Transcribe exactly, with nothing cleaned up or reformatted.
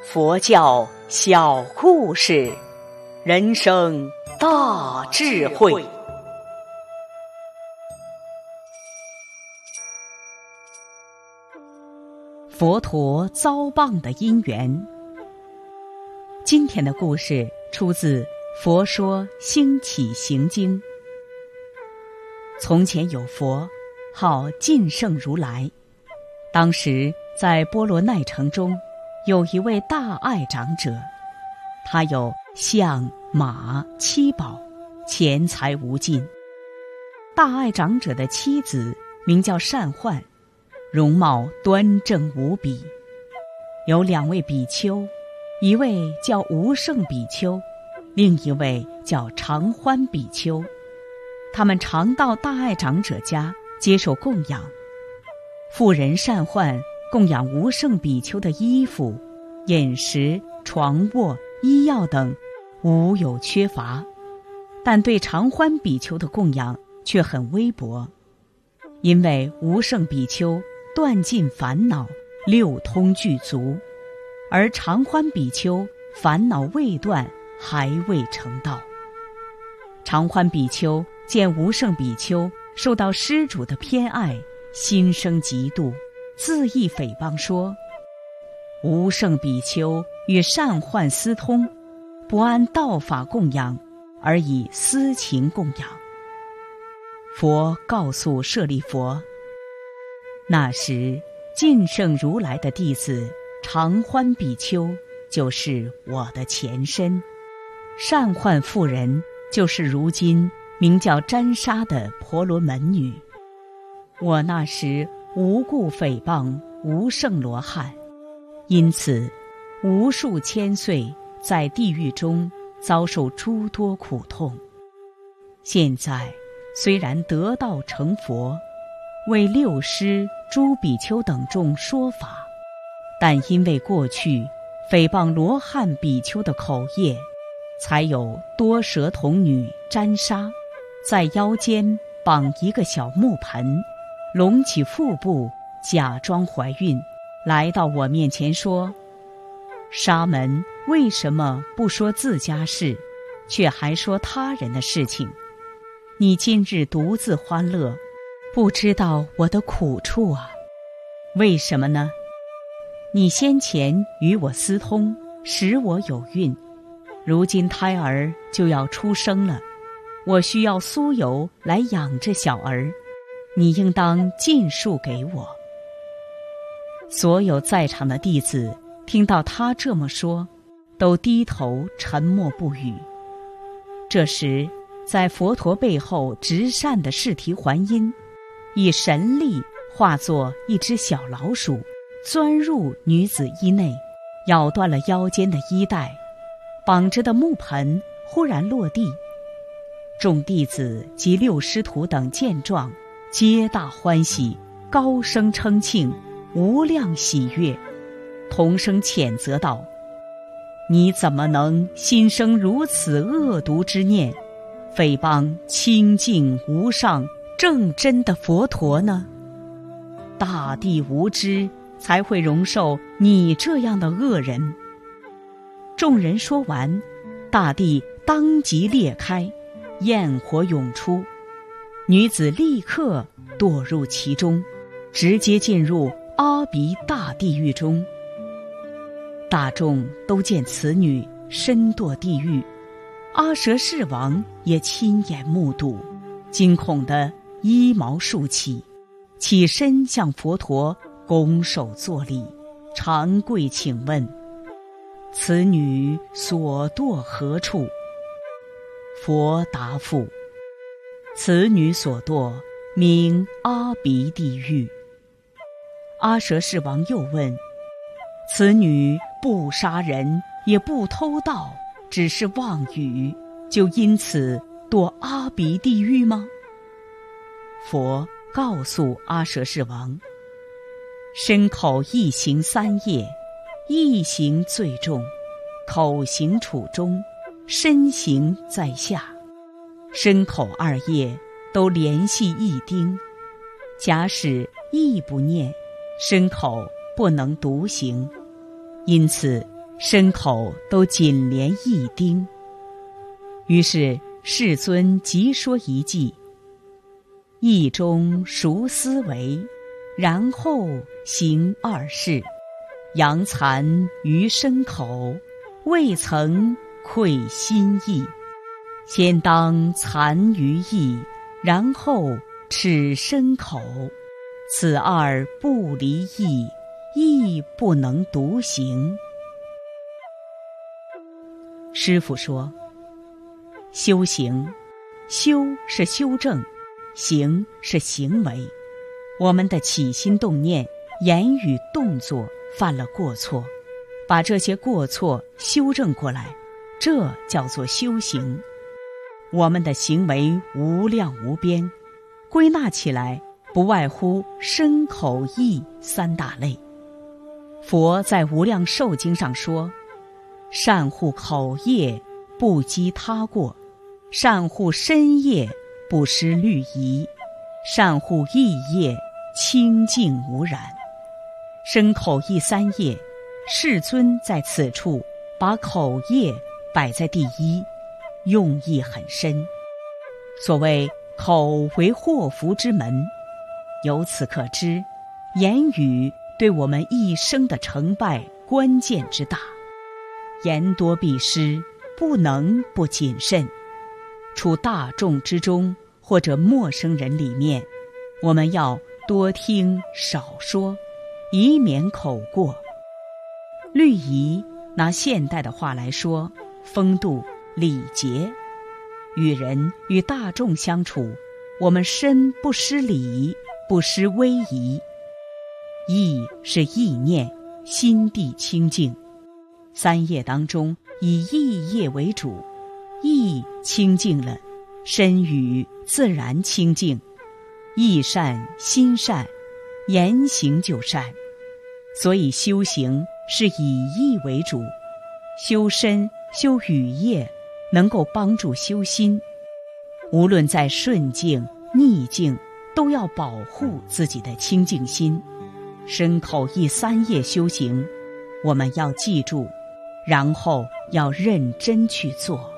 佛教小故事，人生大智慧。佛陀遭谤的因缘。今天的故事出自《佛说兴起行经》。从前有佛，号尽胜如来。当时在波罗奈城中，有一位大爱长者，他有象、马、七宝，钱财无尽。大爱长者的妻子名叫善幻，容貌端正无比。有两位比丘，一位叫无胜比丘，另一位叫常欢比丘。他们常到大爱长者家接受供养。妇人善幻供养无胜比丘的衣服、饮食、床卧、医药等无有缺乏，但对常欢比丘的供养却很微薄。因为无胜比丘断尽烦恼，六通具足，而常欢比丘烦恼未断，还未成道。常欢比丘见无胜比丘受到施主的偏爱，心生嫉妒，自意诽谤说：无胜比丘与善幻私通，不按道法供养，而以私情供养。佛告诉舍利佛，那时尽胜如来的弟子常欢比丘就是我的前身，善幻妇人就是如今名叫詹沙的婆罗门女。我那时无故诽谤无胜罗汉，因此无数千岁在地狱中遭受诸多苦痛。现在虽然得道成佛，为六师、诸比丘等众说法，但因为过去诽谤罗汉比丘的口业，才有多舌童女詹沙在腰间绑一个小木盆，隆起腹部，假装怀孕，来到我面前说：沙门为什么不说自家事，却还说他人的事情？你今日独自欢乐，不知道我的苦处啊！为什么呢？你先前与我私通，使我有孕，如今胎儿就要出生了，我需要酥油来养着小儿，你应当尽数给我。所有在场的弟子听到他这么说，都低头沉默不语。这时在佛陀背后执扇的释提桓因以神力化作一只小老鼠，钻入女子衣内，咬断了腰间的衣带，绑着的木盆忽然落地。众弟子及六师徒等见状，皆大欢喜，高声称庆，无量喜悦，同声谴责道：你怎么能心生如此恶毒之念，诽谤清净无上正真的佛陀呢？大地无知，才会容受你这样的恶人。众人说完，大地当即裂开，焰火涌出，女子立刻堕入其中，直接进入阿鼻大地狱中。大众都见此女身堕地狱，阿舍世王也亲眼目睹，惊恐得衣毛竖起，起身向佛陀拱手作礼，长跪请问：此女所堕何处？佛答复：此女所堕名阿鼻地狱。阿舍世王又问：此女不杀人，也不偷盗，只是妄语，就因此堕阿鼻地狱吗？佛告诉阿舍世王：身口意行三业，意行最重，口行处中，身行在下。身口二业都联系一丁，假使意不念，身口不能独行，因此身口都紧连一丁。于是世尊即说一偈：意中熟思维，然后行二事，扬残于身口，未曾愧心意。先当残于意，然后耻身口，此二不离意，亦不能独行。师父说，修行，修是修正，行是行为。我们的起心动念、言语动作犯了过错，把这些过错修正过来，这叫做修行。我们的行为无量无边，归纳起来不外乎身口意三大类。佛在无量寿经上说，善护口业，不积他过；善护身业，不失律仪；善护意业，清净无染。身口意三业，世尊在此处把口业摆在第一，用意很深。所谓口为祸福之门，由此可知，言语对我们一生的成败关键之大。言多必失，不能不谨慎。处大众之中或者陌生人里面，我们要多听少说，以免口过。律仪拿现代的话来说，风度礼节。与人与大众相处，我们身不失礼，不失威仪。意是意念，心地清净。三业当中以意业为主，意清净了，身语自然清净。意善心善，言行就善。所以修行是以意为主，修身修语业能够帮助修心。无论在顺境逆境，都要保护自己的清净心。身口意三业修行，我们要记住，然后要认真去做。